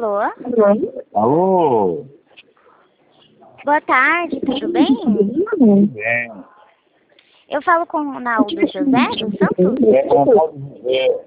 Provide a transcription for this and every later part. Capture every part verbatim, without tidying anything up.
Alô? Alô? Boa tarde, tudo bem? Tudo bem. Eu falo com o Ronaldo José dos Santos? É Ronaldo José.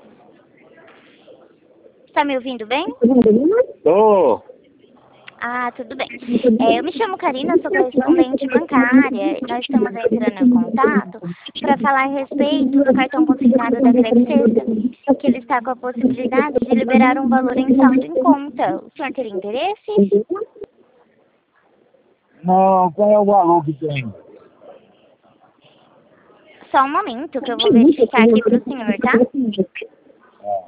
Está me ouvindo bem? Tô. Ah, tudo bem. É, eu me chamo Karina, sou correspondente bancária. Nós estamos entrando em contato para falar a respeito do cartão consignado da Credicesa, que ele está com a possibilidade de liberar um valor em saldo em conta. O senhor teria interesse? Não, qual é o valor que tem? Só um momento que eu vou verificar aqui para o senhor, tá? Ah.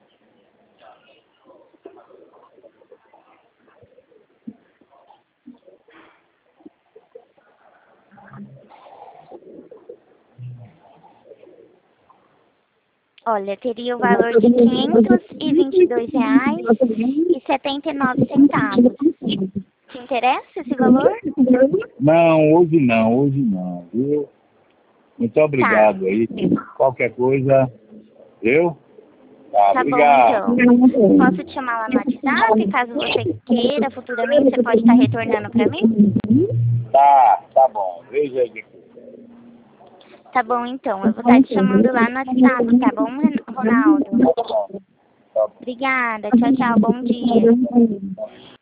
Olha, teria o valor de quinhentos e vinte e dois reais e setenta e nove centavos. Te interessa esse valor? Não, hoje não, hoje não, viu? Muito obrigado aí. Qualquer coisa, viu? Tá, Tá obrigado. bom, então. Posso te chamar lá no WhatsApp, caso você queira, futuramente você pode estar retornando para mim? Tá, tá bom. Veja aí depois. Tá bom, então. Eu vou estar te chamando lá no WhatsApp, tá bom, Ronaldo? Tá bom. Tá bom. Obrigada. Tchau, tchau. Bom dia.